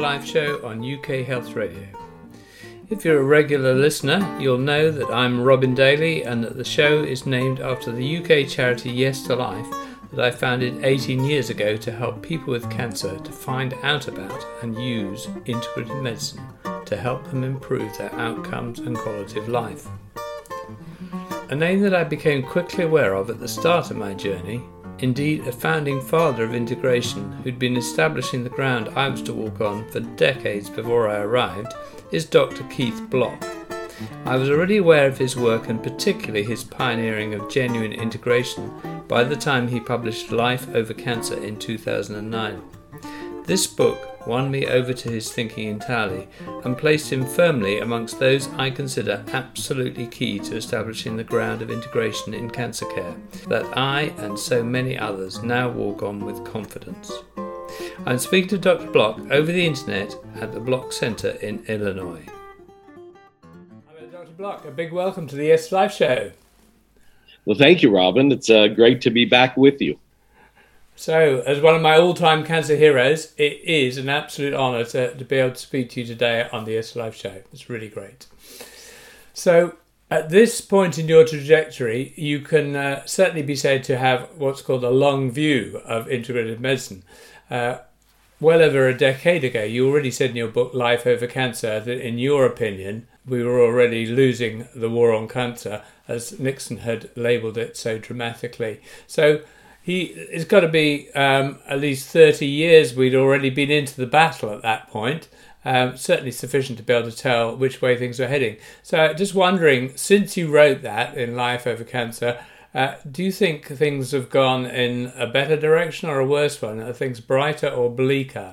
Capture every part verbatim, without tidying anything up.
Life Show on U K Health Radio. If you're a regular listener, you'll know that I'm Robin Daly and that the show is named after the U K charity Yes to Life that I founded eighteen years ago to help people with cancer to find out about and use integrative medicine to help them improve their outcomes and quality of life. A name that I became quickly aware of at the start of my journey, indeed a founding father of integration who'd been establishing the ground I was to walk on for decades before I arrived, is Doctor Keith Block. I was already aware of his work and particularly his pioneering of genuine integration by the time he published Life Over Cancer in two thousand nine. This book won me over to his thinking entirely and placed him firmly amongst those I consider absolutely key to establishing the ground of integration in cancer care that I and so many others now walk on with confidence. I'm speaking to Doctor Block over the internet at the Block Centre in Illinois. Hello Doctor Block, a big welcome to the Yes Life Show. Well, thank you, Robin. It's uh, great to be back with you. So, as one of my all-time cancer heroes, it is an absolute honour to, to be able to speak to you today on the Yes Life Show. It's really great. So, at this point in your trajectory, you can uh, certainly be said to have what's called a long view of integrative medicine. Uh, well over a decade ago, you already said in your book, Life Over Cancer, that in your opinion, we were already losing the war on cancer, as Nixon had labelled it so dramatically. So, He, it's got to be um, at least thirty years we'd already been into the battle at that point. Um, certainly sufficient to be able to tell which way things are heading. So just wondering, since you wrote that in Life Over Cancer, uh, do you think things have gone in a better direction or a worse one? Are things brighter or bleaker?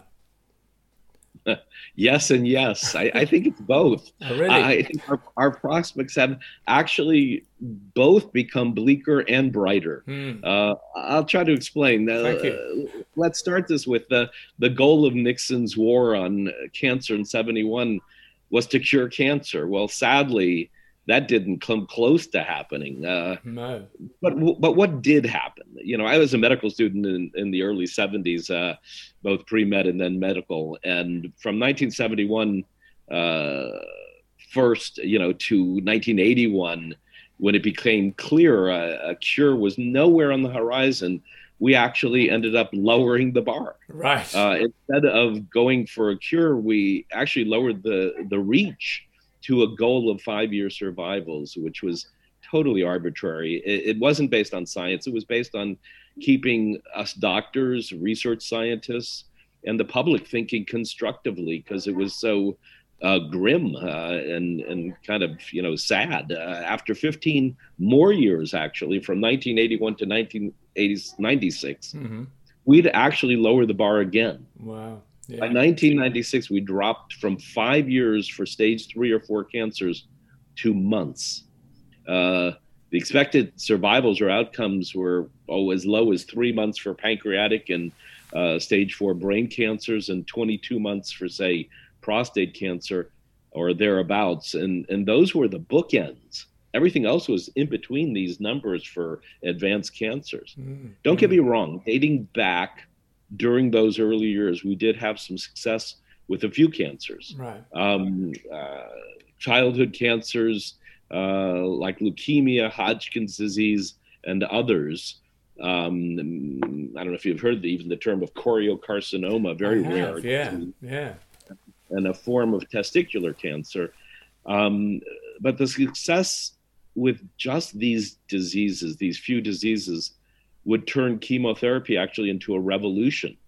Yes and yes. I, I think it's both. Oh, really? I think our, our prospects have actually both become bleaker and brighter. Hmm. Uh, I'll try to explain. Uh, Thank you. Let's start this with the, the goal of Nixon's war on cancer in seventy-one was to cure cancer. Well, sadly, that didn't come close to happening. Uh, no. But but what did happen? You know, I was a medical student in, in the early seventies, uh, both pre-med and then medical. And from nineteen seventy-one uh, first, you know, to nineteen eighty-one, when it became clear a, a cure was nowhere on the horizon, we actually ended up lowering the bar. Right. Uh, instead of going for a cure, we actually lowered the, the reach to a goal of five-year survivals, which was totally arbitrary. It, it wasn't based on science. It was based on keeping us doctors, research scientists, and the public thinking constructively, because it was so uh, grim uh, and and kind of you know sad. Uh, after fifteen more years, actually, from nineteen eighty-one to nineteen ninety-six, mm-hmm. we'd actually lower the bar again. Wow. Yeah. By nineteen ninety-six, we dropped from five years for stage three or four cancers to months. Uh, the expected survivals or outcomes were oh, as low as three months for pancreatic and uh, stage four brain cancers and twenty-two months for, say, prostate cancer or thereabouts. And, and those were the bookends. Everything else was in between these numbers for advanced cancers. Mm. Don't get me wrong, dating back during those early years, we did have some success with a few cancers. Right. Um, uh, childhood cancers uh, like leukemia, Hodgkin's disease, and others. Um, I don't know if you've heard the, even the term of choriocarcinoma, very I have, rare. Yeah, yeah. And a form of testicular cancer. Um, but the success with just these diseases, these few diseases, would turn chemotherapy actually into a revolution.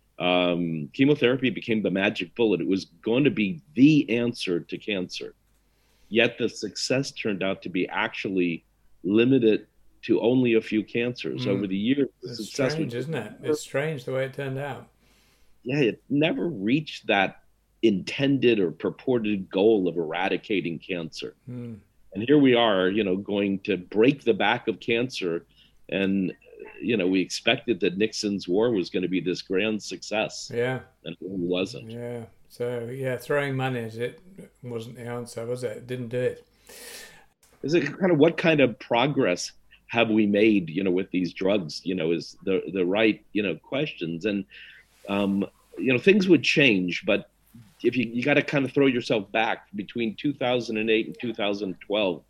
Um, chemotherapy became the magic bullet. It was going to be the answer to cancer. Yet the success turned out to be actually limited to only a few cancers mm. over the years. The it's success strange, isn't it? It's strange the way it turned out. Yeah, it never reached that intended or purported goal of eradicating cancer. Mm. And here we are, you know, going to break the back of cancer. And, you know, we expected that Nixon's war was going to be this grand success. Yeah. And it wasn't. Yeah. So, yeah, throwing money at it wasn't the answer, was it? It didn't do it. Is it kind of what kind of progress have we made, you know, with these drugs, you know, is the, the right, you know, questions. And, um, you know, things would change, but if you, you got to kind of throw yourself back between two thousand eight and two thousand twelve,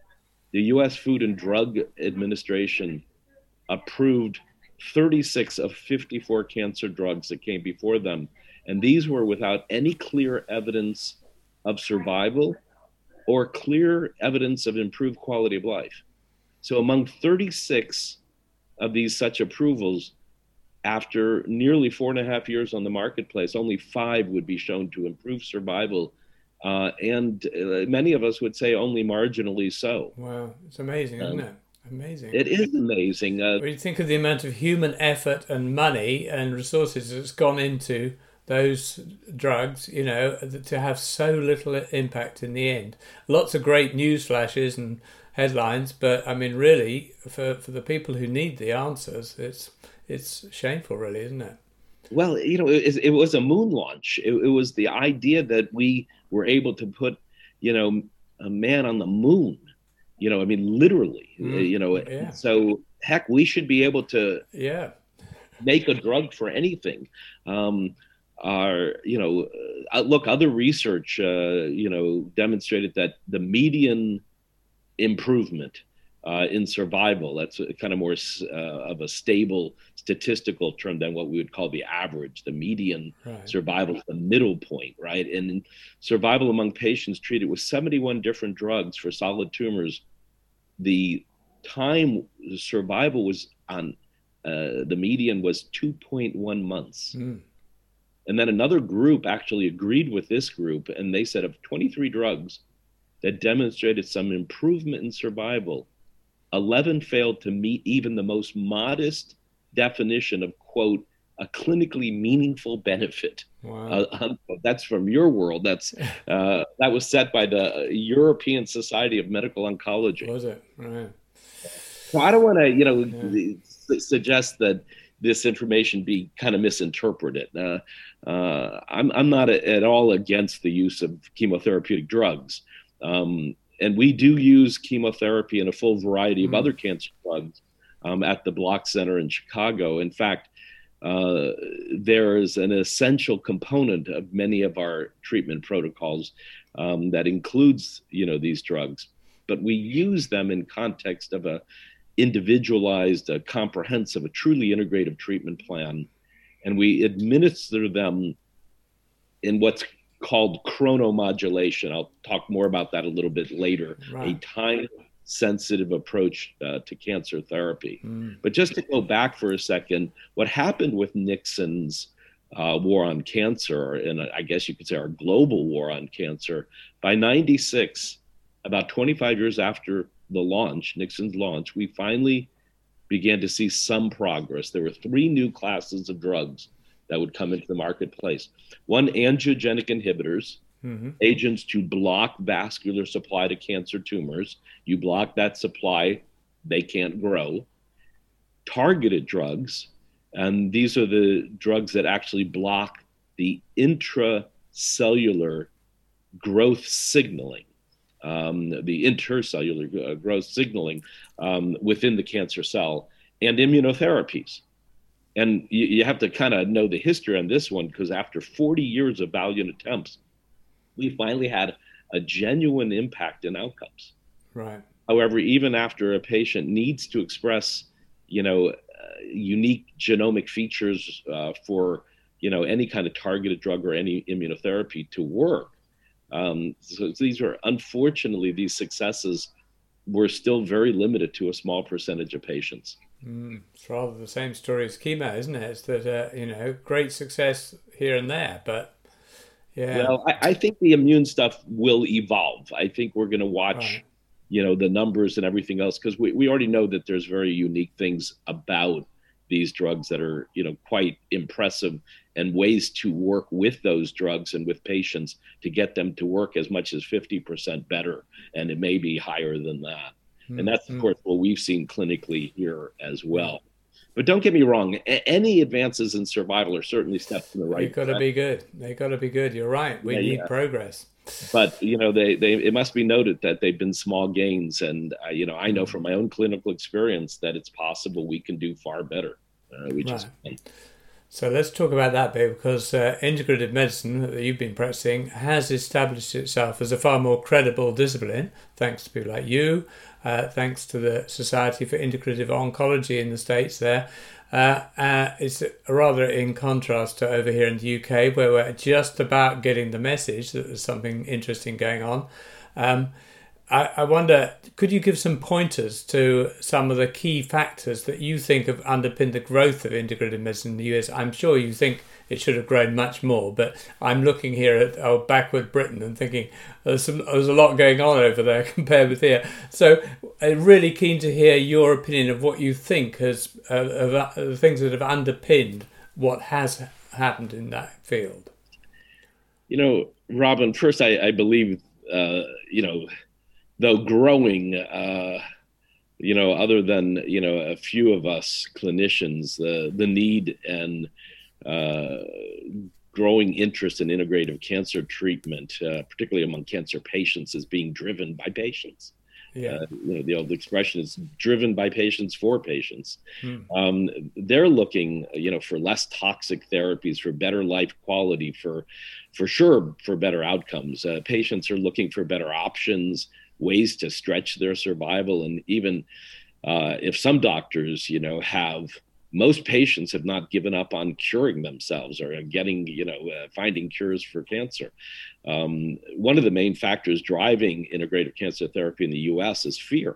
the U S Food and Drug Administration approved thirty-six of fifty-four cancer drugs that came before them. And these were without any clear evidence of survival or clear evidence of improved quality of life. So among thirty-six of these such approvals, after nearly four and a half years on the marketplace, only five would be shown to improve survival. Uh, and uh, many of us would say only marginally so. Wow, it's amazing, isn't Um, it? Amazing. It is amazing. Uh, When you think of the amount of human effort and money and resources that's gone into those drugs, you know, to have so little impact in the end. Lots of great news flashes and headlines, but I mean, really, for, for the people who need the answers, it's it's shameful, really, isn't it? Well, you know, it, it was a moon launch. It, it was the idea that we were able to put, you know, a man on the moon. You know, I mean, literally. Mm, you know, yeah. So heck, we should be able to Yeah. make a drug for anything. Um, our, you know, uh, look, other research, uh, you know, demonstrated that the median improvement uh, in survival, that's a kind of more uh, of a stable statistical term than what we would call the average. The median Right. survival is the middle point, right? And survival among patients treated with seventy-one different drugs for solid tumors, the time survival was on, uh, the median was two point one months. Mm. And then another group actually agreed with this group, and they said of twenty-three drugs that demonstrated some improvement in survival, eleven failed to meet even the most modest definition of, quote, a clinically meaningful benefit. Wow. Uh, that's from your world. That's uh, that was set by the European Society of Medical Oncology. Was it? Right. So I don't want to, you know, Yeah. su- suggest that this information be kind of misinterpreted. Uh, uh, I'm I'm not a, at all against the use of chemotherapeutic drugs, um, and we do use chemotherapy and a full variety of Mm. other cancer drugs um, at the Block Center in Chicago. In fact, uh, there is an essential component of many of our treatment protocols um, that includes, you know, these drugs, but we use them in context of a individualized, a comprehensive, a truly integrative treatment plan, and we administer them in what's called chronomodulation. I'll talk more about that a little bit later. Right. A time-sensitive approach uh, to cancer therapy. Mm. But just to go back for a second, what happened with Nixon's uh, war on cancer, and I guess you could say our global war on cancer, by ninety-six, about twenty-five years after the launch, Nixon's launch, we finally began to see some progress. There were three new classes of drugs that would come into the marketplace. One, angiogenic inhibitors, Mm-hmm. agents to block vascular supply to cancer tumors. You block that supply, they can't grow. Targeted drugs, and these are the drugs that actually block the intracellular growth signaling. Um, the intercellular uh, growth signaling um, within the cancer cell, and immunotherapies. And you, you have to kind of know the history on this one, because after forty years of valiant attempts, we finally had a genuine impact in outcomes. Right. However, even after a patient needs to express, you know, uh, unique genomic features uh, for, you know, any kind of targeted drug or any immunotherapy to work, Um, so these are, unfortunately, these successes were still very limited to a small percentage of patients. Mm. It's rather the same story as chemo, isn't it? It's that, uh, you know, great success here and there, but yeah. Well, I, I think the immune stuff will evolve. I think we're going to watch, Right. you know, the numbers and everything else, because we, we already know that there's very unique things about these drugs that are, you know, quite impressive, and ways to work with those drugs and with patients to get them to work as much as fifty percent better. And it may be higher than that. Mm. And that's, of Mm. course, what we've seen clinically here as well. But don't get me wrong, a- any advances in survival are certainly steps in the right They've got to direction. be good. They've got to be good. You're right. We Yeah, need yeah. progress. But, you know, they, they it must be noted that they've been small gains. And, uh, you know, I know from my own clinical experience that it's possible we can do far better. Uh, we just Right. So let's talk about that bit, because uh, integrative medicine that you've been practicing has established itself as a far more credible discipline, thanks to people like you, uh, thanks to the Society for Integrative Oncology in the States there. Uh, uh, it's rather in contrast to over here in the U K, where we're just about getting the message that there's something interesting going on. Um, I, I wonder, could you give some pointers to some of the key factors that you think have underpinned the growth of integrative medicine in the U S? I'm sure you think it should have grown much more, but I'm looking here at oh, backward Britain and thinking there's, some, there's a lot going on over there compared with here. So I'm really keen to hear your opinion of what you think has, uh, of uh, the things that have underpinned what has happened in that field. You know, Robin, first I, I believe, uh, you know, though growing, uh, you know, other than, you know, a few of us clinicians, the the need and uh, growing interest in integrative cancer treatment, uh, particularly among cancer patients, is being driven by patients. Yeah. Uh, you know, the old expression is driven by patients for patients. Hmm. Um, they're looking, you know, for less toxic therapies, for better life quality, for, for sure, for better outcomes. Uh, patients are looking for better options, ways to stretch their survival. And even uh, if some doctors, you know, have, most patients have not given up on curing themselves or getting, you know, uh, finding cures for cancer. Um, one of the main factors driving integrative cancer therapy in the U S is fear.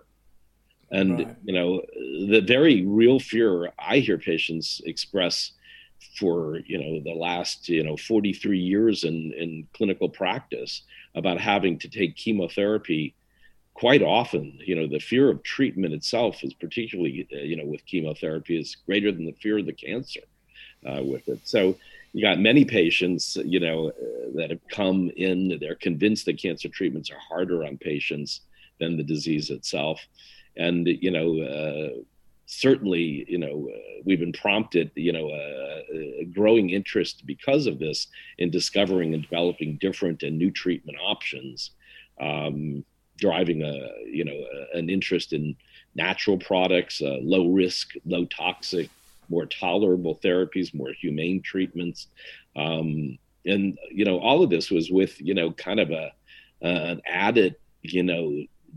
And, right. you know, the very real fear I hear patients express for, you know, the last, you know, forty-three years in, in clinical practice about having to take chemotherapy. Quite often, you know, the fear of treatment itself is particularly, uh, you know, with chemotherapy is greater than the fear of the cancer uh, with it. So you got many patients, you know, uh, that have come in, they're convinced that cancer treatments are harder on patients than the disease itself. And, you know, uh, certainly, you know, uh, we've been prompted, you know, uh, a growing interest because of this in discovering and developing different and new treatment options. Um, driving a, you know, a, an interest in natural products, uh, low risk, low toxic, more tolerable therapies, more humane treatments. Um, and, you know, all of this was with, you know, kind of a, uh, an added, you know,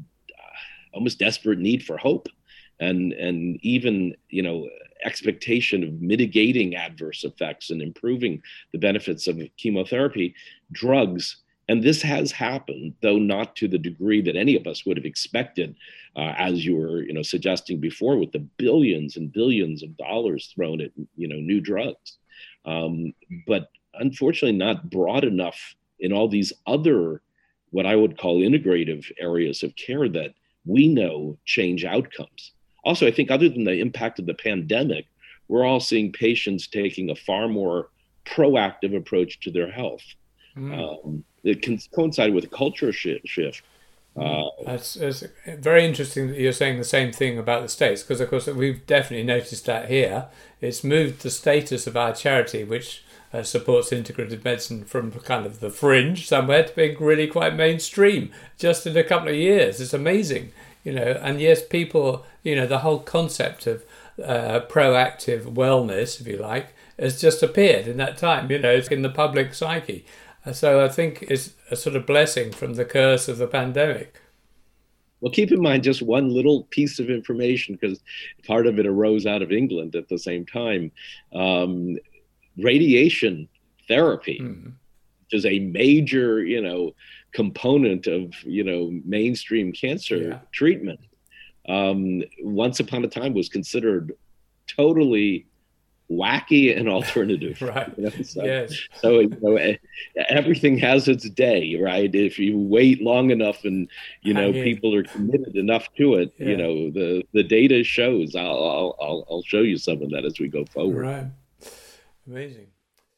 almost desperate need for hope and, and even, you know, expectation of mitigating adverse effects and improving the benefits of chemotherapy, drugs. And this has happened, though not to the degree that any of us would have expected, uh, as you were, you know, suggesting before, with the billions and billions of dollars thrown at, you know, new drugs. Um, but unfortunately, not broad enough in all these other, what I would call integrative areas of care that we know change outcomes. Also, I think other than the impact of the pandemic, we're all seeing patients taking a far more proactive approach to their health. Mm. Um, it can coincide with a culture shift. Uh, that's, that's very interesting that you're saying the same thing about the States, because of course we've definitely noticed that here. It's moved the status of our charity, which uh, supports integrative medicine, from kind of the fringe somewhere to being really quite mainstream just in a couple of years. It's amazing, you know. And yes, people, you know, the whole concept of uh, proactive wellness, if you like, has just appeared in that time. You know, it's in the public psyche. So I think it's a sort of blessing from the curse of the pandemic. Well, keep in mind just one little piece of information, because part of it arose out of England at the same time. Um, radiation therapy, mm-hmm. which is a major, you know, component of, you know, mainstream cancer yeah. treatment, um, once upon a time was considered totally wacky and alternative. Right. You know, so, yes. So, you know, everything has its day, right? If you wait long enough and, you know, people are committed enough to it, yeah. you know, the, the data shows. I'll, I'll, I'll show you some of that as we go forward. Right. Amazing.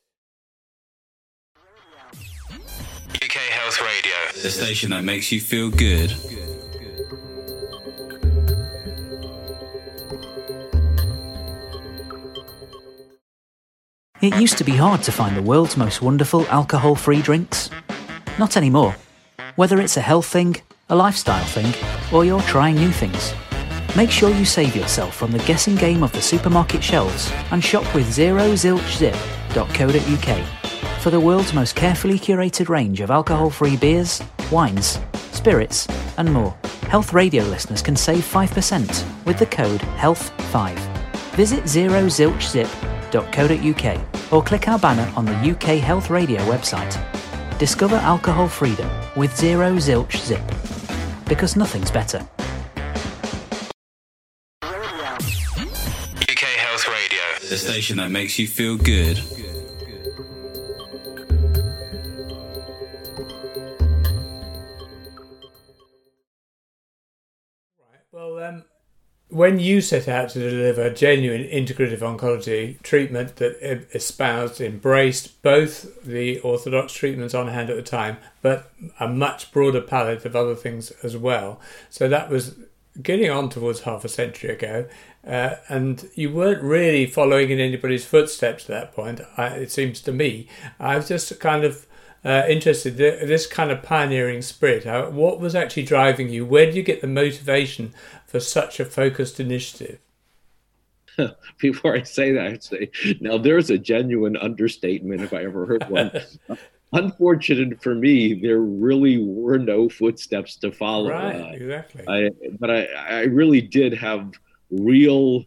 U K Health Radio, the station that makes you feel good. It used to be hard to find the world's most wonderful alcohol-free drinks. Not anymore. Whether it's a health thing, a lifestyle thing, or you're trying new things, Make sure you save yourself from the guessing game of the supermarket shelves and shop with zero zilch zip dot co dot uk for the world's most carefully curated range of alcohol-free beers, wines, spirits and more. Health Radio listeners can save five percent with the code health five. Visit zero zilch zip dot co dot uk or click our banner on the U K Health Radio website. Discover alcohol freedom with Zero Zilch Zip, because nothing's better. U K Health Radio, the station that makes you feel good. Right. Well, um, when you set out to deliver genuine integrative oncology treatment that espoused, embraced both the orthodox treatments on hand at the time, but a much broader palette of other things as well. So that was getting on towards half a century ago, uh, and you weren't really following in anybody's footsteps at that point, I, it seems to me. I was just kind of uh, interested, this kind of pioneering spirit, how, what was actually driving you? Where did you get the motivation for such a focused initiative? Before I say that, I'd say, now there's a genuine understatement if I ever heard one. Unfortunate for me, there really were no footsteps to follow. Right, uh, exactly. I, but I, I really did have real,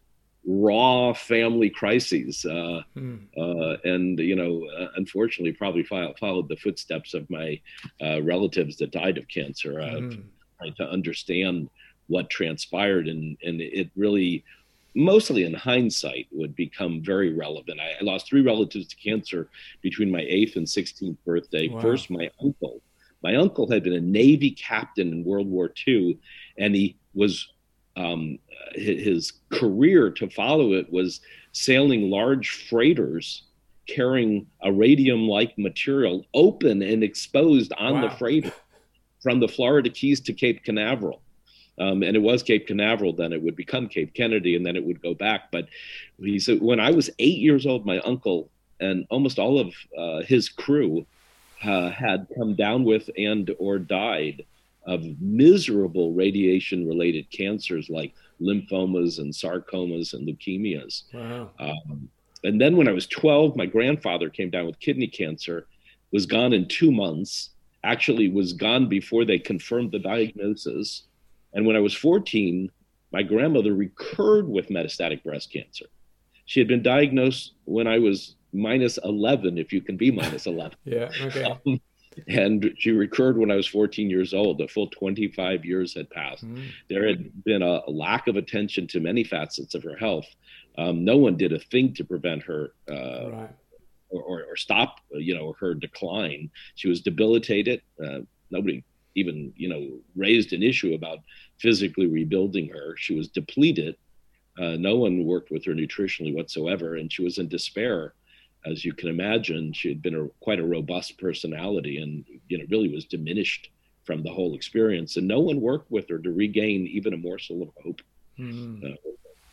raw family crises. Uh, hmm. uh, and, you know, uh, unfortunately, probably fo- followed the footsteps of my uh, relatives that died of cancer, uh, hmm. trying to understand what transpired. And, and it really, mostly in hindsight, would become very relevant. I, I lost three relatives to cancer between my eighth and sixteenth birthday. Wow. First, my uncle. My uncle had been a Navy captain in World War Two, and he was, um, his career to follow it was sailing large freighters carrying a radium-like material open and exposed on wow. the freighter from the Florida Keys to Cape Canaveral. Um, and it was Cape Canaveral, then it would become Cape Kennedy, and then it would go back. But he said, when I was eight years old, my uncle and almost all of uh, his crew uh, had come down with and or died of miserable radiation-related cancers like lymphomas and sarcomas and leukemias. Wow. Um, and then when I was twelve, my grandfather came down with kidney cancer, was gone in two months, actually was gone before they confirmed the diagnosis. And when I was fourteen, my grandmother recurred with metastatic breast cancer. She had been diagnosed when I was minus eleven, if you can be minus eleven. Yeah, okay. Um, and she recurred when I was fourteen years old. A full twenty-five years had passed. Mm. There had been a, a lack of attention to many facets of her health. Um, no one did a thing to prevent her uh, right. or, or, or stop, you know, her decline. She was debilitated. Uh, nobody even, you know, raised an issue about physically rebuilding her. She was depleted. Uh, no one worked with her nutritionally whatsoever, and she was in despair. As you can imagine, she had been a, quite a robust personality, and, you know, really was diminished from the whole experience. And no one worked with her to regain even a morsel of hope. Mm-hmm. Uh,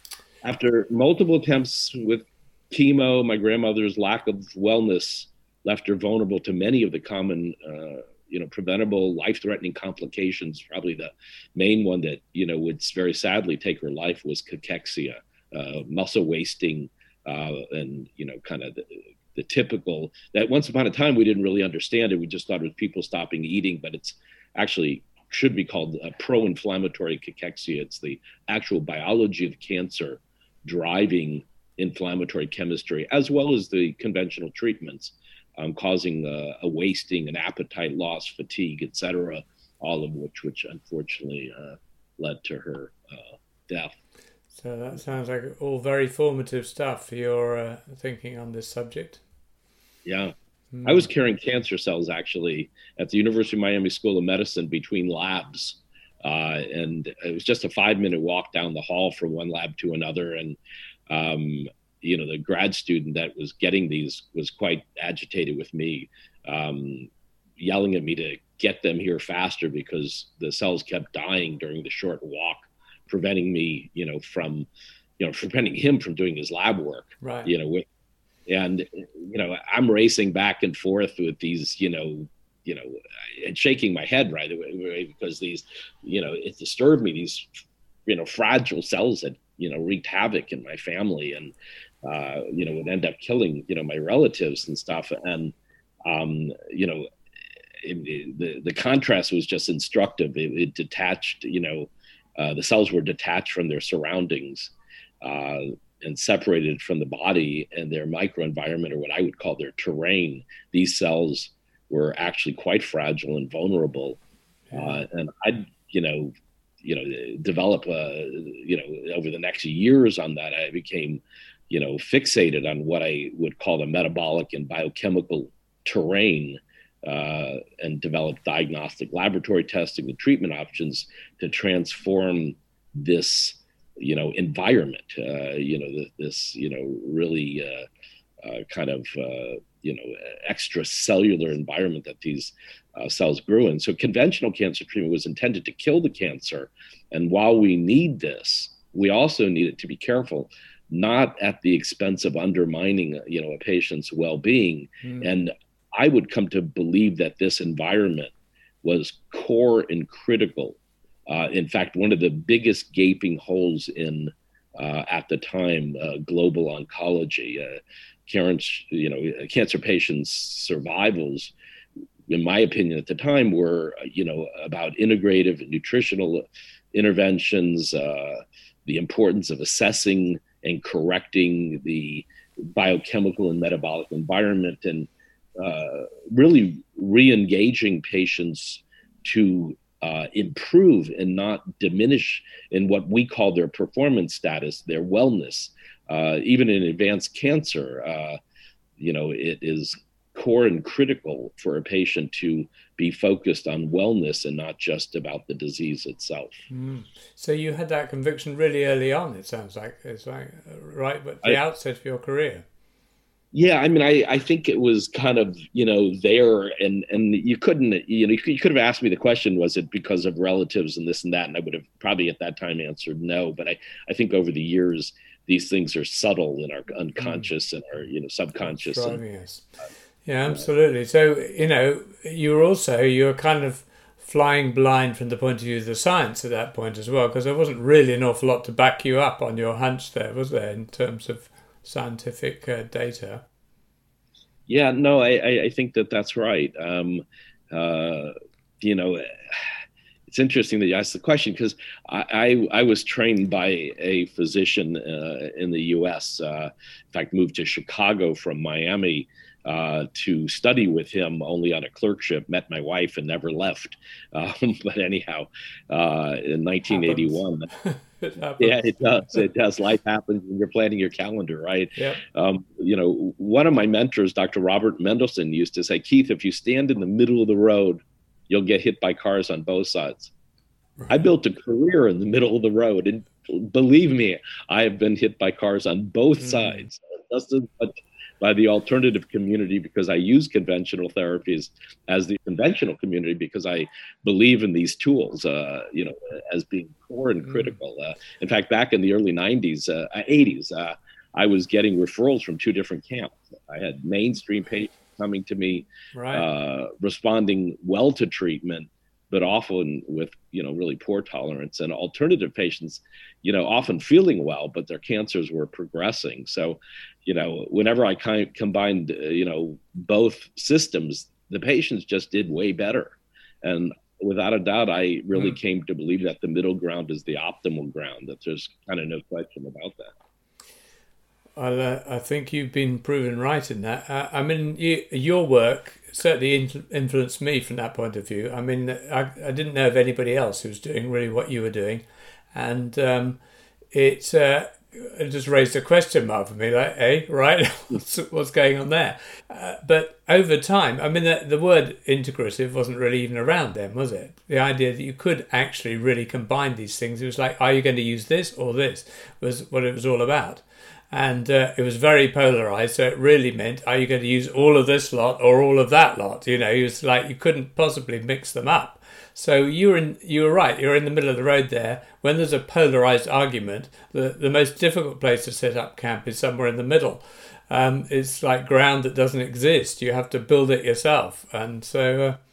after multiple attempts with chemo, my grandmother's lack of wellness left her vulnerable to many of the common uh, you know, preventable, life-threatening complications. Probably the main one that, you know, would very sadly take her life was cachexia, uh, muscle wasting, uh, and, you know, kind of the, the typical, that once upon a time we didn't really understand it. We just thought it was people stopping eating, but it's actually should be called a pro-inflammatory cachexia. It's the actual biology of cancer driving inflammatory chemistry, as well as the conventional treatments. Um, causing uh, a wasting, an appetite loss, fatigue, et cetera, all of which, which unfortunately uh, led to her uh, death. So that sounds like all very formative stuff for your uh, thinking on this subject. Yeah. Mm. I was carrying cancer cells, actually, at the University of Miami School of Medicine between labs. Uh, and it was just a five-minute walk down the hall from one lab to another. And um, you know, the grad student that was getting these was quite agitated with me, um, yelling at me to get them here faster because the cells kept dying during the short walk, preventing me, you know, from, you know, preventing him from doing his lab work, right. you know, with, and, you know, I'm racing back and forth with these, you know, you know, and shaking my head right away because these, you know, it disturbed me. These you know, fragile cells that, you know, wreaked havoc in my family and, uh, you know, would end up killing, you know, my relatives and stuff. And, um, you know, it, it, the, the contrast was just instructive. It, it detached, you know, uh, the cells were detached from their surroundings uh, and separated from the body and their microenvironment, or what I would call their terrain. These cells were actually quite fragile and vulnerable. Uh, and I, you know, you know, develop, uh, you know, over the next years on that, I became, you know, fixated on what I would call the metabolic and biochemical terrain, uh, and developed diagnostic laboratory testing and treatment options to transform this, you know, environment, uh, you know, this, you know, really uh, uh, kind of, uh, you know, extracellular environment that these uh, cells grew in. So conventional cancer treatment was intended to kill the cancer. And while we need this, we also need it to be careful, not at the expense of undermining, you know, a patient's well-being. Mm. And I would come to believe that this environment was core and critical. Uh, in fact, one of the biggest gaping holes in, uh, at the time, uh, global oncology, uh, Cancer, you know, cancer patients' survivals, in my opinion, at the time, were, you know, about integrative and nutritional interventions, uh, the importance of assessing and correcting the biochemical and metabolic environment, and uh, really re-engaging patients to uh, improve and not diminish in what we call their performance status, their wellness. Uh, even in advanced cancer, uh, you know, it is core and critical for a patient to be focused on wellness and not just about the disease itself. Mm. So you had that conviction really early on, it sounds like. It's like right at the I, outset of your career. Yeah, I mean, I, I think it was kind of, you know, there, and, and you couldn't, you know, you could, you could have asked me the question, was it because of relatives and this and that? And I would have probably at that time answered no. But I, I think over the years, these things are subtle in our unconscious mm. and our, you know, subconscious. And, yes. Yeah, absolutely. So, you know, you were also, you were kind of flying blind from the point of view of the science at that point as well, because there wasn't really an awful lot to back you up on your hunch there, was there, in terms of scientific uh, data? Yeah, no, I, I think that that's right. Um, uh, you know, it's interesting that you asked the question, because I, I, I was trained by a physician uh, in the U S, uh, in fact, moved to Chicago from Miami uh, to study with him only on a clerkship, met my wife and never left. Um, but anyhow, uh, in nineteen eighty-one, it yeah, it does. It does. Life happens when you're planning your calendar, right? Yep. Um, you know, one of my mentors, Doctor Robert Mendelsohn, used to say, Keith, if you stand in the middle of the road, you'll get hit by cars on both sides. Right. I built a career in the middle of the road, and believe me, I have been hit by cars on both mm. sides, just as much by the alternative community because I use conventional therapies as the conventional community because I believe in these tools, uh, you know, as being core and critical. Mm. Uh, in fact, back in the early nineties, uh, eighties, uh, I was getting referrals from two different camps. I had mainstream patients coming to me, right. uh, responding well to treatment, but often with, you know, really poor tolerance, and alternative patients, you know, often feeling well, but their cancers were progressing. So, you know, whenever I kind of combined, uh, you know, both systems, the patients just did way better. And without a doubt, I really mm. came to believe that the middle ground is the optimal ground, that there's kind of no question about that. Well, uh, I think you've been proven right in that. Uh, I mean, you, your work certainly in, influenced me from that point of view. I mean, I, I didn't know of anybody else who was doing really what you were doing. And um, it, uh, it just raised a question mark for me, like, hey, right, what's, what's going on there? Uh, but over time, I mean, the, the word integrative wasn't really even around then, was it? The idea that you could actually really combine these things, it was like, are you going to use this or this, was what it was all about. And uh, it was very polarized, so it really meant, are you going to use all of this lot or all of that lot? You know, it was like you couldn't possibly mix them up. So you were in, you were right, you're in the middle of the road there. When there's a polarized argument, the, the most difficult place to set up camp is somewhere in the middle. Um, it's like ground that doesn't exist. You have to build it yourself. And so, uh,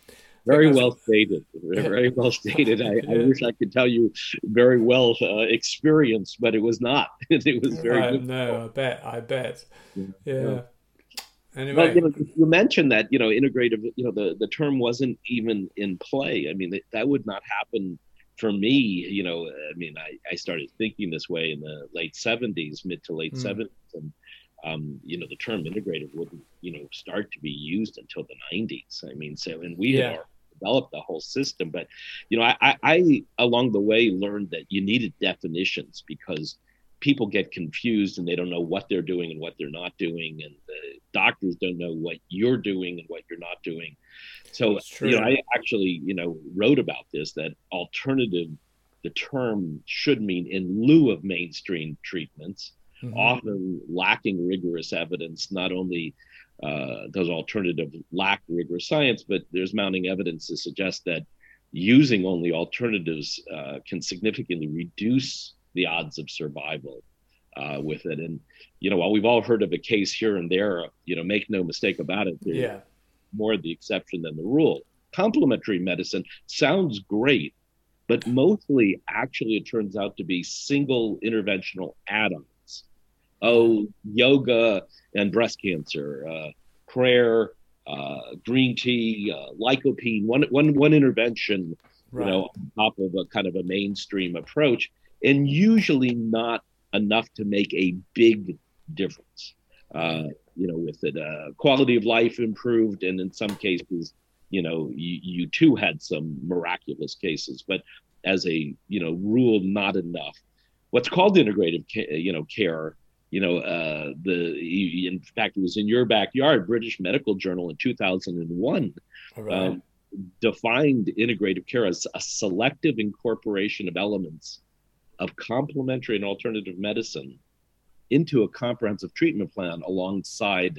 Very well stated. Very well stated. I, I wish I could tell you very well uh, experienced, but it was not. It was very I good. know, I bet, I bet. Yeah. Yeah. Anyway. Well, you know, you mentioned that, you know, integrative, you know, the, the term wasn't even in play. I mean, that, that would not happen for me. You know, I mean, I, I started thinking this way in the late seventies, mid to late mm. seventies. And, um, you know, the term integrative wouldn't, you know, start to be used until the nineties. I mean, so, and we yeah. had developed the whole system. But, you know, I, I, I, along the way, learned that you needed definitions because people get confused and they don't know what they're doing and what they're not doing. And the doctors don't know what you're doing and what you're not doing. So, you know, I actually, you know, wrote about this, that alternative, the term should mean in lieu of mainstream treatments, mm-hmm. often lacking rigorous evidence. Not only uh, does alternative lack rigorous science, but there's mounting evidence to suggest that using only alternatives uh, can significantly reduce the odds of survival uh, with it. And, you know, while we've all heard of a case here and there, you know, make no mistake about it, there's yeah. more the exception than the rule. Complementary medicine sounds great, but mostly actually it turns out to be single interventional add-ons. Oh, yoga and breast cancer, uh, prayer, uh, green tea, uh, lycopene, one, one, one intervention, right. you know, on top of a kind of a mainstream approach. And usually not enough to make a big difference, uh, you know, with it. Uh, quality of life improved. And in some cases, you know, you, you too had some miraculous cases, but as a, you know, rule, not enough. What's called integrative, ca- you know, care, you know, uh, the, in fact, it was in your backyard, British Medical Journal in two thousand one. Right. Um, defined integrative care as a selective incorporation of elements of complementary and alternative medicine into a comprehensive treatment plan alongside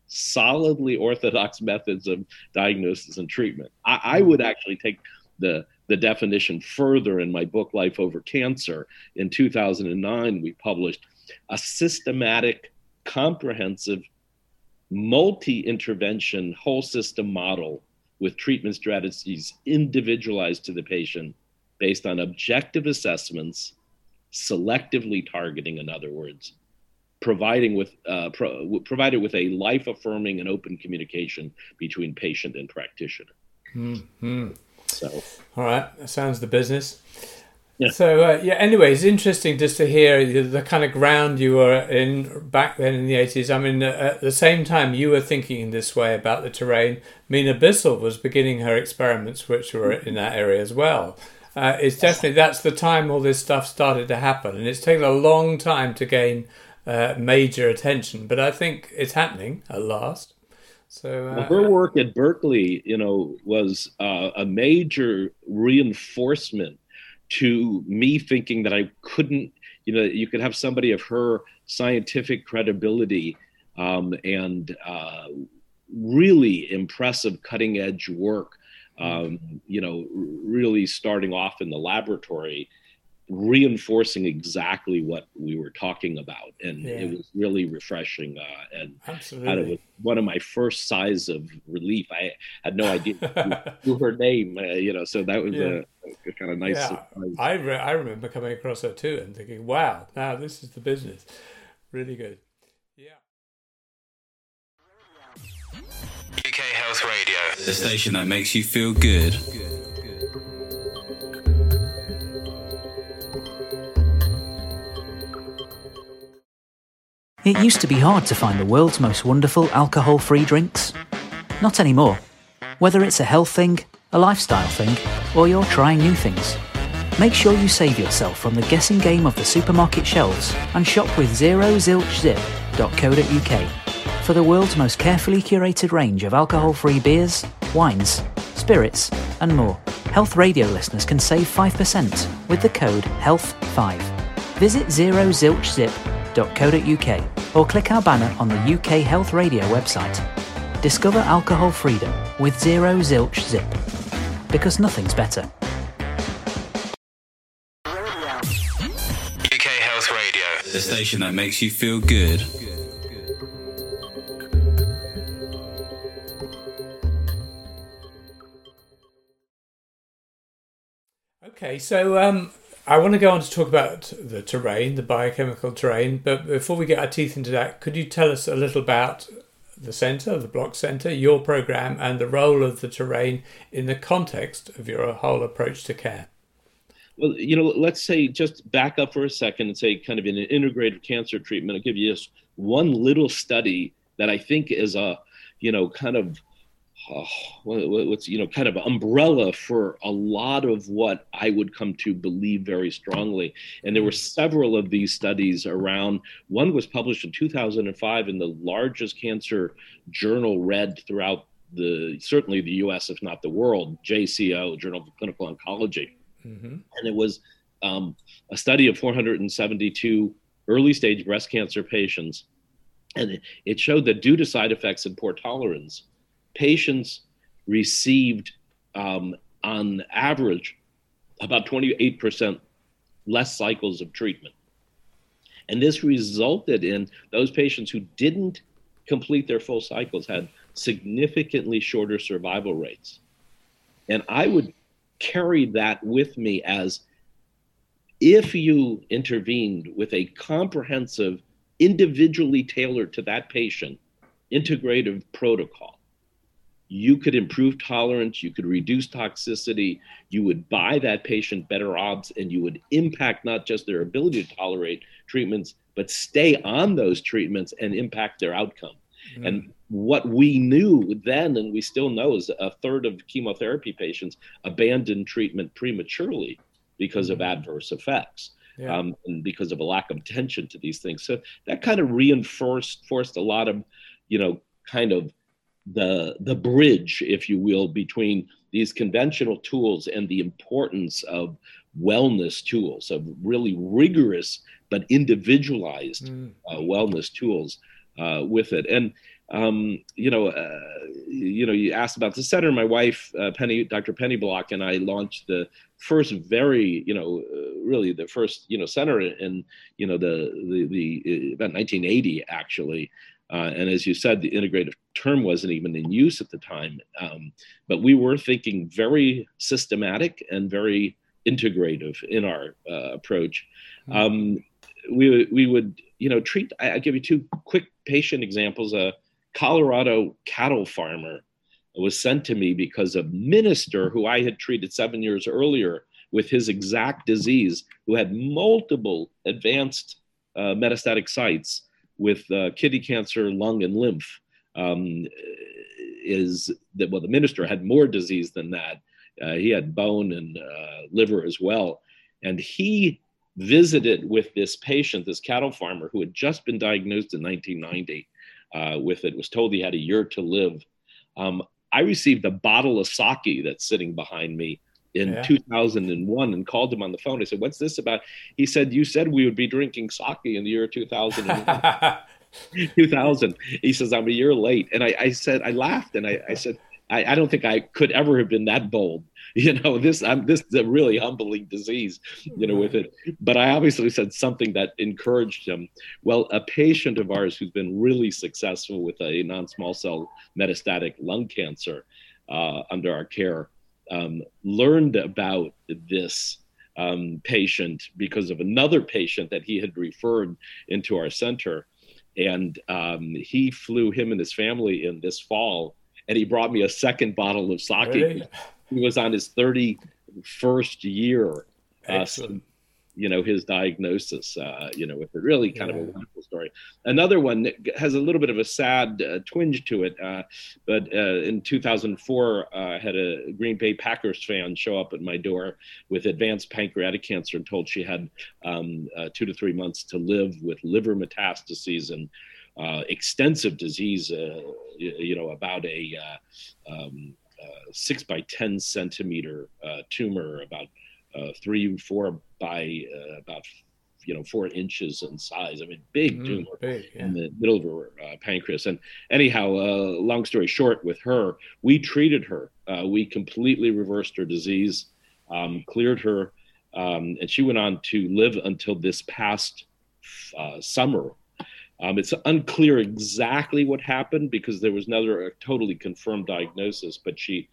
solidly orthodox methods of diagnosis and treatment. I, I would actually take the, the definition further in my book, Life Over Cancer. In two thousand nine, we published a systematic, comprehensive, multi-intervention whole system model with treatment strategies individualized to the patient based on objective assessments, selectively targeting, in other words, providing with uh, pro- provided with a life-affirming and open communication between patient and practitioner. Mm-hmm. So, all right, that sounds the business. Yeah. So, uh, yeah. Anyway, it's interesting just to hear the, the kind of ground you were in back then in the eighties. I mean, uh, at the same time you were thinking in this way about the terrain, Mina Bissell was beginning her experiments, which were in that area as well. Uh, it's definitely, that's the time all this stuff started to happen. And it's taken a long time to gain uh, major attention. But I think it's happening at last. So uh, well, her work at Berkeley, you know, was uh, a major reinforcement to me thinking that I couldn't, you know, you could have somebody of her scientific credibility um, and uh, really impressive cutting edge work. Um, you know, really starting off in the laboratory, reinforcing exactly what we were talking about. And yeah. it was really refreshing. Uh, and Absolutely. Kind of one of my first sighs of relief. I had no idea who her name, uh, you know, so that was yeah. a, a kind of nice yeah. surprise. I, re- I remember coming across her too and thinking, wow, now this is the business. Really good. Yeah. U K Health Radio, the station that makes you feel good. It used to be hard to find the world's most wonderful alcohol-free drinks. Not anymore. Whether it's a health thing, a lifestyle thing, or you're trying new things, make sure you save yourself from the guessing game of the supermarket shelves and shop with zero zilch zip dot co dot uk for the world's most carefully curated range of alcohol-free beers, wines, spirits, and more. Health Radio listeners can save five percent with the code health five. Visit zero zilch zip dot co dot uk or click our banner on the U K Health Radio website. Discover alcohol freedom with Zero Zilch Zip, because nothing's better. U K Health Radio, the station that makes you feel good. Okay, so um, I want to go on to talk about the terrain, the biochemical terrain, but before we get our teeth into that, could you tell us a little about the centre, the Block Centre, your programme, and the role of the terrain in the context of your whole approach to care? Well, you know, let's say just back up for a second and say kind of in an integrated cancer treatment, I'll give you just one little study that I think is a, you know, kind of, uh, what's, you know, kind of umbrella for a lot of what I would come to believe very strongly. And there were several of these studies around. One was published in two thousand five in the largest cancer journal read throughout the, certainly the U S, if not the world, J C O, Journal of Clinical Oncology. Mm-hmm. And it was um, a study of four hundred seventy-two early stage breast cancer patients. And it showed that due to side effects and poor tolerance, patients received um, on average about twenty-eight percent less cycles of treatment. And this resulted in those patients who didn't complete their full cycles had significantly shorter survival rates. And I would carry that with me as if you intervened with a comprehensive, individually tailored to that patient, integrative protocol, you could improve tolerance, you could reduce toxicity, you would buy that patient better odds, and you would impact not just their ability to tolerate treatments, but stay on those treatments and impact their outcome. Mm. And what we knew then, and we still know, is a third of chemotherapy patients abandon treatment prematurely because of adverse effects, yeah. um, and because of a lack of attention to these things. So that kind of reinforced forced a lot of, you know, kind of the the bridge, if you will, between these conventional tools and the importance of wellness tools, of really rigorous but individualized mm. uh, wellness tools uh, with it. And Um, you know, uh, you know, you asked about the center. My wife, uh, Penny, Doctor Penny Block, and I launched the first very, you know, uh, really the first, you know, center in, you know, the the, the about nineteen eighty actually. Uh, and as you said, the integrative term wasn't even in use at the time. Um, but we were thinking very systematic and very integrative in our uh, approach. Mm-hmm. Um, we we would, you know, treat. I, I'll give you two quick patient examples. Uh, Colorado cattle farmer was sent to me because a minister who I had treated seven years earlier with his exact disease, who had multiple advanced uh, metastatic sites with uh, kidney cancer, lung, and lymph, um, is that, well, the minister had more disease than that. Uh, he had bone and uh, liver as well. And he visited with this patient, this cattle farmer, who had just been diagnosed in nineteen ninety. Uh, with it, was told he had a year to live. Um, I received a bottle of sake that's sitting behind me in yeah. two thousand one and called him on the phone. I said, "What's this about?" He said, "You said we would be drinking sake in the year two thousand one." two thousand. He says, "I'm a year late." And I, I said, I laughed and I, I said, I, I don't think I could ever have been that bold. You know, this I'm this is a really humbling disease, you know, with it. But I obviously said something that encouraged him. Well, a patient of ours who's been really successful with a non-small cell metastatic lung cancer uh, under our care um, learned about this um, patient because of another patient that he had referred into our center. And um, he flew him and his family in this fall, and he brought me a second bottle of sake. Really? He was on his thirty-first year, uh, so, you know, his diagnosis, uh, you know, with a really kind yeah. of a wonderful story. Another one that has a little bit of a sad uh, twinge to it. Uh, but uh, in two thousand four, uh, I had a Green Bay Packers fan show up at my door with advanced pancreatic cancer and told she had um, uh, two to three months to live with liver metastases and uh, extensive disease, uh, you, you know, about a uh, um, uh, six by ten centimeter uh, tumor, about uh, three, four by uh, about, you know, four inches in size. I mean, big mm, tumor big, yeah. in the middle of her uh, pancreas. And anyhow, uh, long story short, with her, we treated her. Uh, we completely reversed her disease, um, cleared her, um, and she went on to live until this past uh, summer. Um, it's unclear exactly what happened because there was never a totally confirmed diagnosis, but she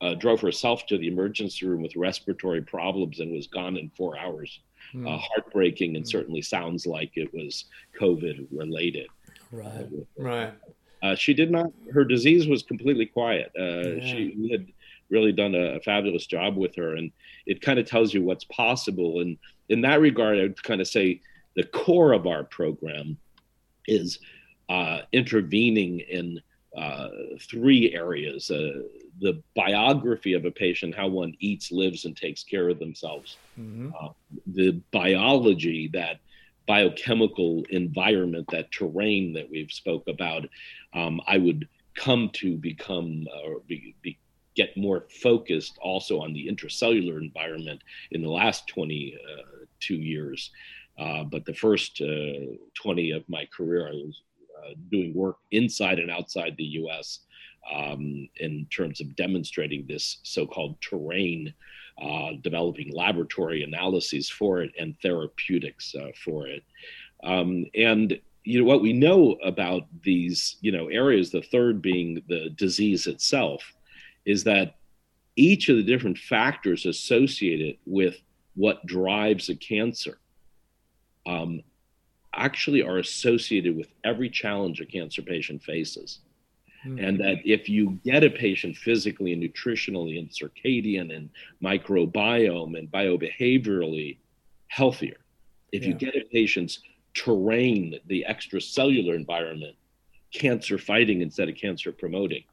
uh, drove herself to the emergency room with respiratory problems and was gone in four hours. Mm. Uh, heartbreaking, and mm. certainly sounds like it was COVID related. Right, uh, right. Uh, she did not, her disease was completely quiet. Uh, yeah. She we had really done a, a fabulous job with her, and it kind of tells you what's possible. And in that regard, I would kind of say the core of our program is uh, intervening in uh, three areas. Uh, the biography of a patient, how one eats, lives, and takes care of themselves. Mm-hmm. Uh, the biology, that biochemical environment, that terrain that we've spoke about, um, I would come to become or be, be, get more focused also on the intracellular environment in the last twenty-two years. Uh, but the first uh, twenty of my career, I was uh, doing work inside and outside the U S um, in terms of demonstrating this so-called terrain, uh, developing laboratory analyses for it and therapeutics uh, for it. Um, and you know what we know about these you know areas, the third being the disease itself, is that each of the different factors associated with what drives a cancer um, actually are associated with every challenge a cancer patient faces. Mm-hmm. And that if you get a patient physically and nutritionally and circadian and microbiome and biobehaviorally healthier, if yeah. you get a patient's terrain, the extracellular environment, cancer fighting instead of cancer promoting,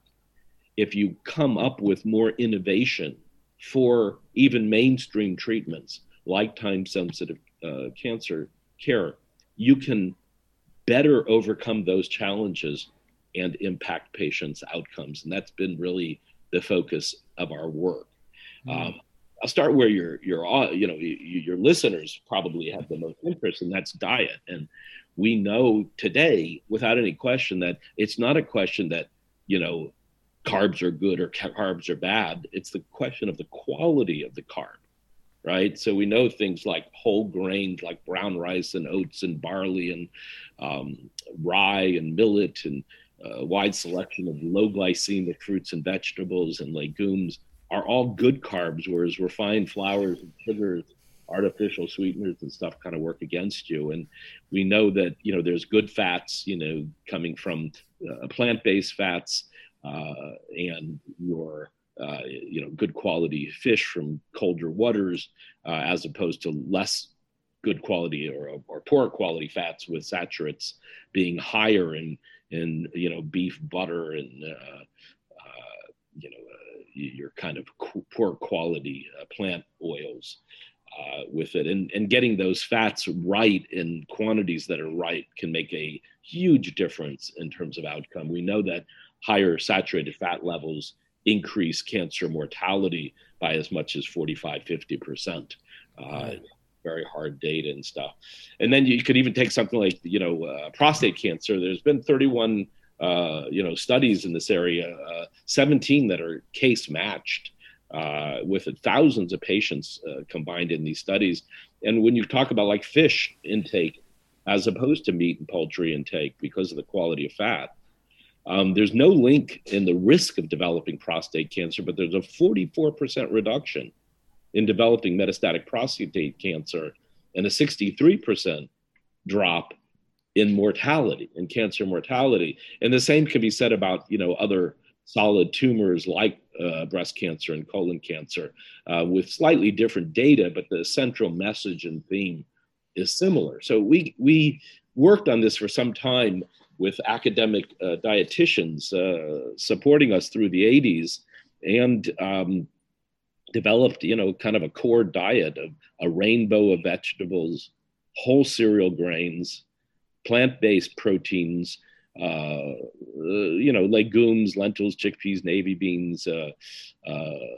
if you come up with more innovation for even mainstream treatments like time-sensitive uh, cancer care, you can better overcome those challenges and impact patients' outcomes. And that's been really the focus of our work. Mm. Um, I'll start where your your you know your listeners probably have the most interest, and that's diet. And we know today, without any question, that it's not a question that you know carbs are good or carbs are bad. It's the question of the quality of the carb, right? So we know things like whole grains, like brown rice and oats and barley and um, rye and millet, and a wide selection of low glycemic fruits and vegetables and legumes are all good carbs, whereas refined flours and sugars, artificial sweeteners and stuff kind of work against you. And we know that, you know, there's good fats, you know, coming from uh, plant-based fats uh, and your, uh, you know, good quality fish from colder waters, uh, as opposed to less good quality or, or poor quality fats with saturates being higher in, in, you know, beef, butter, and, uh, uh, you know, your kind of poor quality uh, plant oils uh, with it. And, and getting those fats right in quantities that are right can make a huge difference in terms of outcome. We know that higher saturated fat levels increase cancer mortality by as much as forty-five, fifty percent. Uh, right. Very hard data and stuff. And then you could even take something like, you know, uh, prostate cancer. There's been thirty-one Uh, you know, studies in this area, uh, seventeen that are case matched uh, with thousands of patients uh, combined in these studies. And when you talk about like fish intake as opposed to meat and poultry intake because of the quality of fat, um, there's no link in the risk of developing prostate cancer, but there's a forty-four percent reduction in developing metastatic prostate cancer and a sixty-three percent drop in mortality, in cancer mortality. And the same can be said about, you know, other solid tumors like uh, breast cancer and colon cancer uh, with slightly different data, but the central message and theme is similar. So we we worked on this for some time with academic uh, dietitians uh, supporting us through the eighties, and um, developed, you know, kind of a core diet of a rainbow of vegetables, whole cereal grains, plant-based proteins, uh, uh, you know, legumes, lentils, chickpeas, navy beans, uh, uh,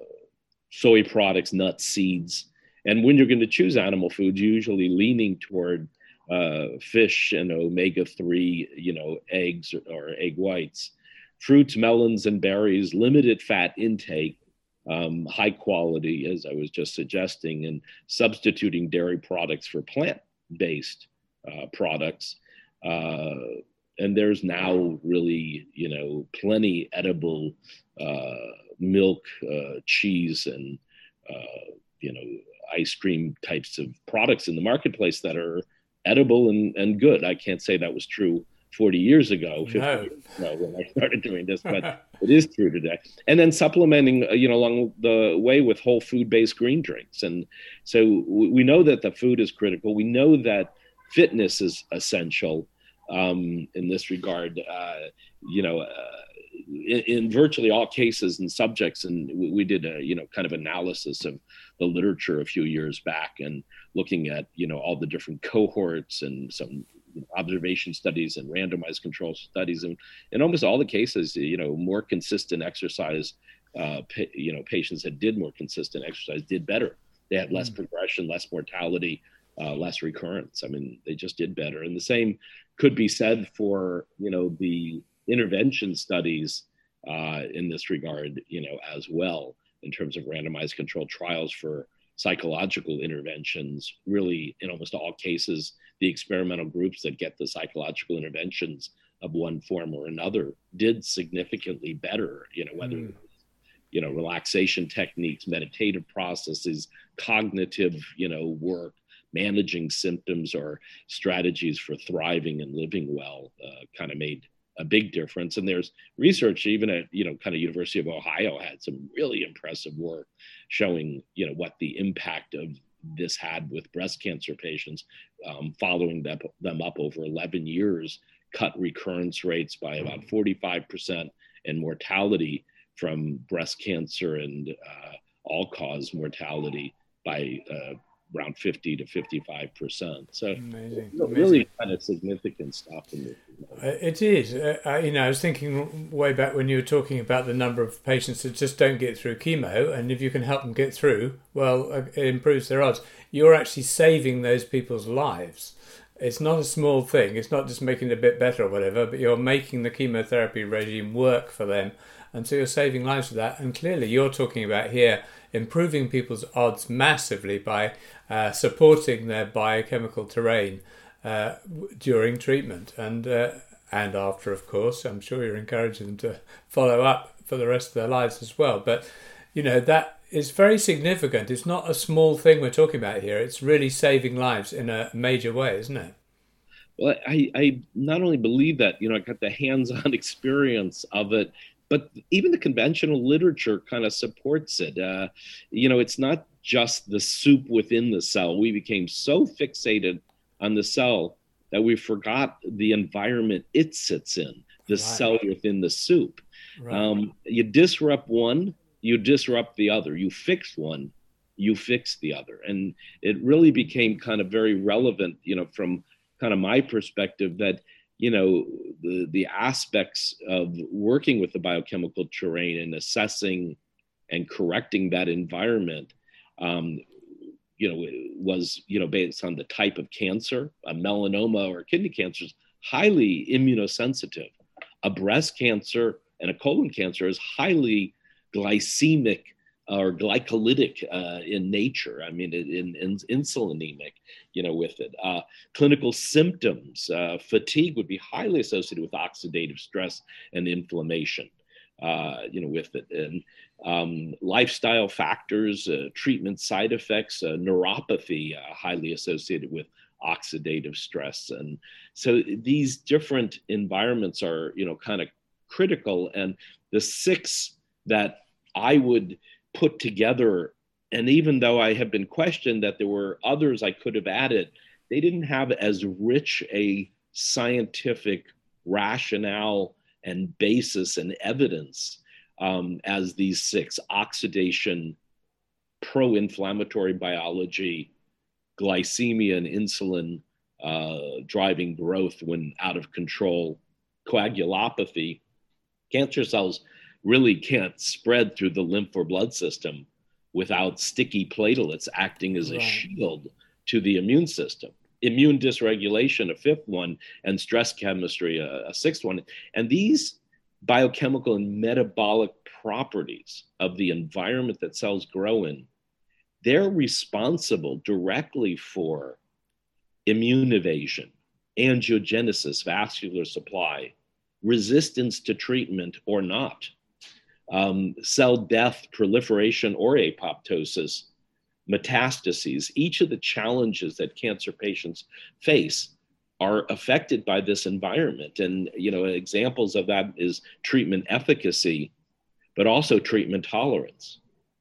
soy products, nuts, seeds. And when you're going to choose animal foods, usually leaning toward uh, fish and omega three, you know, eggs or, or egg whites, fruits, melons, and berries, limited fat intake, um, high quality, as I was just suggesting, and substituting dairy products for plant-based uh, products. Uh, and there's now really, you know, plenty edible uh, milk, uh, cheese, and uh, you know, ice cream types of products in the marketplace that are edible and, and good. I can't say that was true forty years ago, fifty No. years ago when I started doing this, but it is true today. And then supplementing, you know, along the way with whole food-based green drinks. And so we know that the food is critical. We know that fitness is essential um, in this regard. Uh, you know, uh, in, in virtually all cases and subjects, and we, we did a, you know, kind of analysis of the literature a few years back and looking at, you know, all the different cohorts and some observation studies and randomized control studies. And in almost all the cases, you know, more consistent exercise, uh, pa- you know, patients that did more consistent exercise did better. They had less mm. progression, less mortality, uh, less recurrence. I mean, they just did better. And the same could be said for, you know, the intervention studies uh, in this regard, you know, as well, in terms of randomized controlled trials for psychological interventions. Really, in almost all cases, the experimental groups that get the psychological interventions of one form or another did significantly better, you know, whether, mm. you know, relaxation techniques, meditative processes, cognitive, you know, work, managing symptoms, or strategies for thriving and living well, uh, kind of made a big difference. And there's research even at, you know, kind of University of Ohio had some really impressive work showing, you know, what the impact of this had with breast cancer patients, um, following them, them up over eleven years, cut recurrence rates by about forty-five percent and mortality from breast cancer and uh, all-cause mortality by uh, around fifty to fifty-five percent. So Amazing. really Amazing. Kind of significant stuff. In uh, it is. Uh, you know, I was thinking way back when you were talking about the number of patients that just don't get through chemo, and if you can help them get through, well, uh, it improves their odds. You're actually saving those people's lives. It's not a small thing. It's not just making it a bit better or whatever, but you're making the chemotherapy regime work for them. And so you're saving lives with that. And clearly you're talking about here improving people's odds massively by uh, supporting their biochemical terrain uh, during treatment and uh, and after, of course. I'm sure you're encouraging them to follow up for the rest of their lives as well. But, you know, that is very significant. It's not a small thing we're talking about here. It's really saving lives in a major way, isn't it? Well, I, I not only believe that, you know, I got the hands-on experience of it, but even the conventional literature kind of supports it. Uh, you know, it's not just the soup within the cell. We became so fixated on the cell that we forgot the environment it sits in, the right. cell within the soup. Right. Um, you disrupt one, you disrupt the other. You fix one, you fix the other. And it really became kind of very relevant, you know, from kind of my perspective, that you know, the, the aspects of working with the biochemical terrain and assessing and correcting that environment, um, you know, was, you know, based on the type of cancer. A melanoma or kidney cancer is highly immunosensitive. A breast cancer and a colon cancer is highly glycemic or glycolytic uh, in nature. I mean, in, in insulinemic, you know, with it. Uh, clinical symptoms, uh, fatigue would be highly associated with oxidative stress and inflammation, uh, you know, with it. And um, lifestyle factors, uh, treatment side effects, uh, neuropathy, uh, highly associated with oxidative stress. And so these different environments are, you know, kind of critical. And the six that I would put together, and even though I have been questioned that there were others I could have added, they didn't have as rich a scientific rationale and basis and evidence um, as these six: oxidation, pro-inflammatory biology, glycemia and insulin uh, driving growth when out of control, coagulopathy. Cancer cells really can't spread through the lymph or blood system without sticky platelets acting as a right. shield to the immune system. Immune dysregulation, a fifth one, and stress chemistry, a, a sixth one. And these biochemical and metabolic properties of the environment that cells grow in, they're responsible directly for immune evasion, angiogenesis, vascular supply, resistance to treatment or not. um, cell death, proliferation, or apoptosis, metastases. Each of the challenges that cancer patients face are affected by this environment. And, you know, examples of that is treatment efficacy, but also treatment tolerance,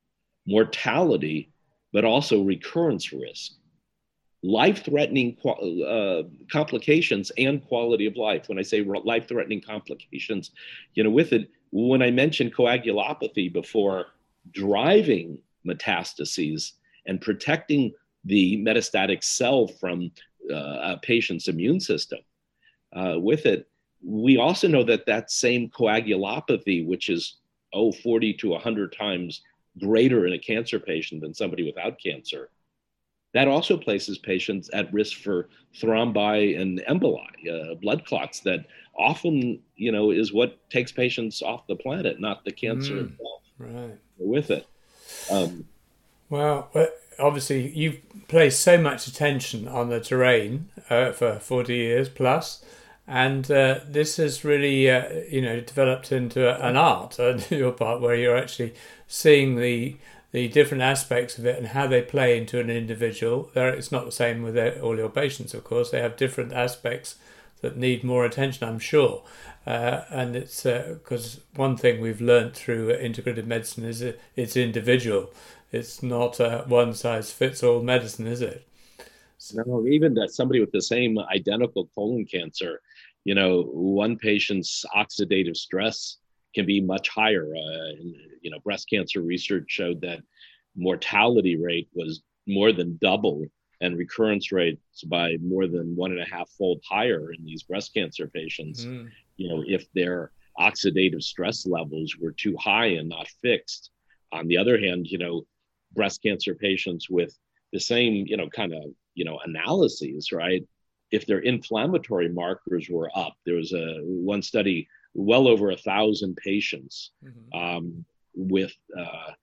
mortality, but also recurrence risk, life-threatening uh, complications, and quality of life. When I say life-threatening complications, you know, with it, when I mentioned coagulopathy before, driving metastases and protecting the metastatic cell from uh, a patient's immune system. Uh, with it, we also know that that same coagulopathy, which is, oh, forty to one hundred times greater in a cancer patient than somebody without cancer, that also places patients at risk for thrombi and emboli, uh, blood clots that often, you know, is what takes patients off the planet, not the cancer Mm, itself. right. With it. Um, Well, well, obviously you've placed so much attention on the terrain uh, for forty years plus, and uh, this has really, uh, you know, developed into an art on your part, where you're actually seeing the the different aspects of it and how they play into an individual. There, it's not the same with all your patients, of course. They have different aspects that need more attention, I'm sure. Uh, and it's because uh, one thing we've learned through integrative medicine is it, it's individual. It's not a one-size-fits-all medicine, is it? So, no, even that somebody with the same identical colon cancer, you know, one patient's oxidative stress can be much higher. Uh, and, you know, breast cancer research showed that mortality rate was more than double, and recurrence rates by more than one and a half fold higher in these breast cancer patients. Mm. You know, if their oxidative stress levels were too high and not fixed. On the other hand, you know, breast cancer patients with the same, you know, kind of, you know, analyses, right? If their inflammatory markers were up, there was a one study, well over a thousand patients mm-hmm. um, with uh,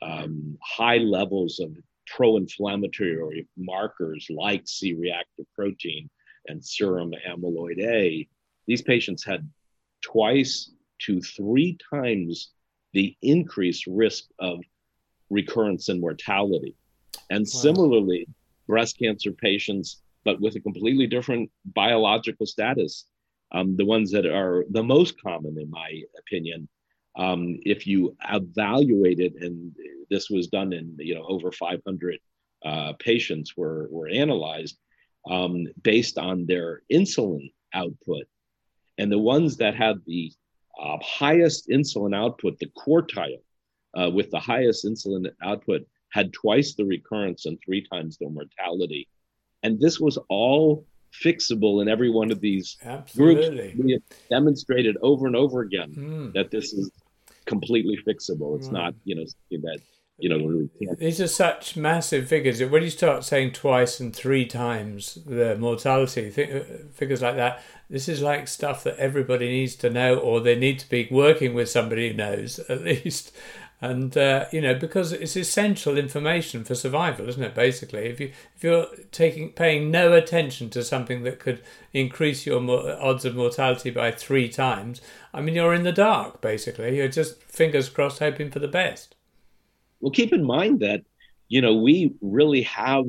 um, high levels of pro-inflammatory markers like C-reactive protein and serum amyloid A. These patients had twice to three times the increased risk of recurrence and mortality. And wow. Similarly, breast cancer patients, but with a completely different biological status, um, the ones that are the most common, in my opinion, um, if you evaluate it, and this was done in, you know, over five hundred uh, patients were, were analyzed um, based on their insulin output. And the ones that had the uh, highest insulin output, the quartile uh, with the highest insulin output, had twice the recurrence and three times the mortality. And this was all fixable in every one of these Absolutely. groups. We have demonstrated over and over again mm. that this is completely fixable. It's mm. not, you know, that, you know, we can't. These are such massive figures. When you start saying twice and three times the mortality, th- figures like that, this is like stuff that everybody needs to know, or they need to be working with somebody who knows at least. And, uh, you know, because it's essential information for survival, isn't it, basically? If, you, if you're taking paying no attention to something that could increase your mo- odds of mortality by three times, I mean, you're in the dark, basically. You're just fingers crossed hoping for the best. Well, keep in mind that, you know, we really have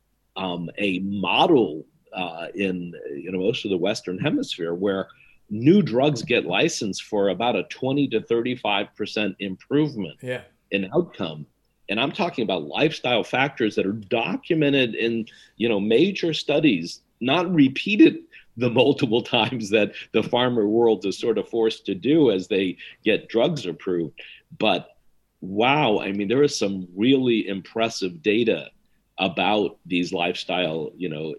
um, a model uh, in, you know, most of the Western Hemisphere where new drugs get licensed for about a twenty to thirty-five percent improvement yeah. in outcome. And I'm talking about lifestyle factors that are documented in, you know, major studies, not repeated the multiple times that the pharma world is sort of forced to do as they get drugs approved. But wow, I mean, there is some really impressive data about these lifestyle, you know,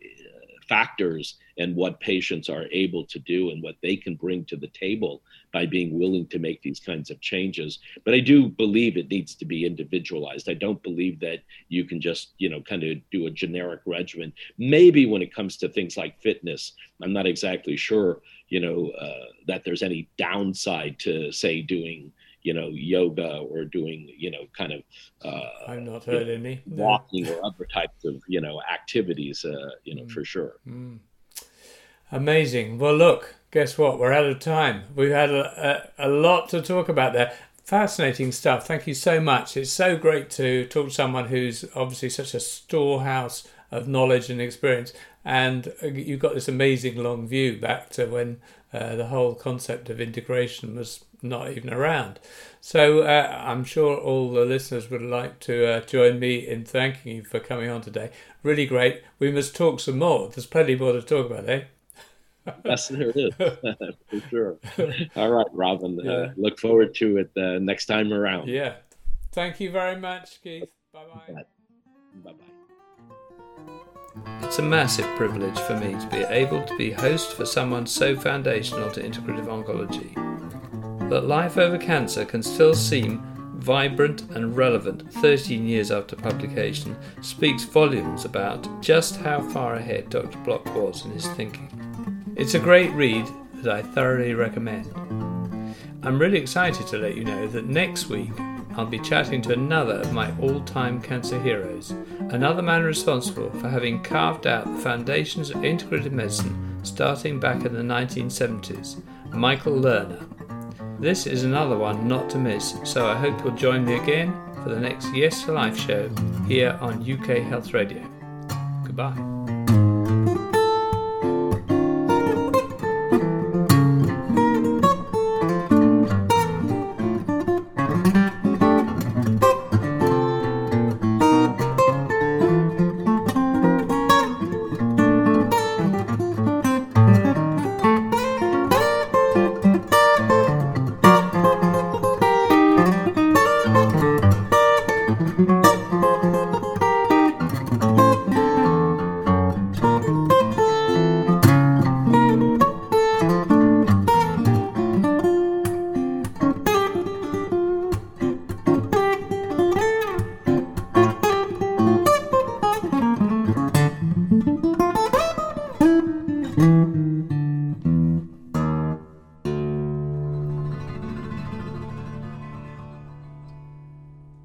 factors and what patients are able to do and what they can bring to the table by being willing to make these kinds of changes. But I do believe it needs to be individualized. I don't believe that you can just, you know, kind of do a generic regimen. Maybe when it comes to things like fitness, I'm not exactly sure, you know, uh, that there's any downside to, say, doing, you know, yoga or doing, you know, kind of uh, I've not heard you know, any no. walking or other types of, you know, activities, uh, you know, mm. for sure. Mm. Amazing. Well, look, guess what? We're out of time. We've had a, a, a lot to talk about there. Fascinating stuff. Thank you so much. It's so great to talk to someone who's obviously such a storehouse of knowledge and experience. And you've got this amazing long view back to when uh, the whole concept of integration was not even around. So uh, I'm sure all the listeners would like to uh, join me in thanking you for coming on today. Really great. We must talk some more. There's plenty more to talk about, eh? Yes, there is, for sure. All right, Robin. Yeah. Uh, look forward to it uh, next time around. Yeah. Thank you very much, Keith. Bye-bye. Bye-bye. It's a massive privilege for me to be able to be host for someone so foundational to integrative oncology. That life over cancer can still seem vibrant and relevant thirteen years after publication speaks volumes about just how far ahead Doctor Block was in his thinking. It's a great read that I thoroughly recommend. I'm really excited to let you know that next week I'll be chatting to another of my all-time cancer heroes, another man responsible for having carved out the foundations of integrative medicine starting back in the nineteen seventies, Michael Lerner. This is another one not to miss, so I hope you'll join me again for the next Yes to Life show here on U K Health Radio. Goodbye.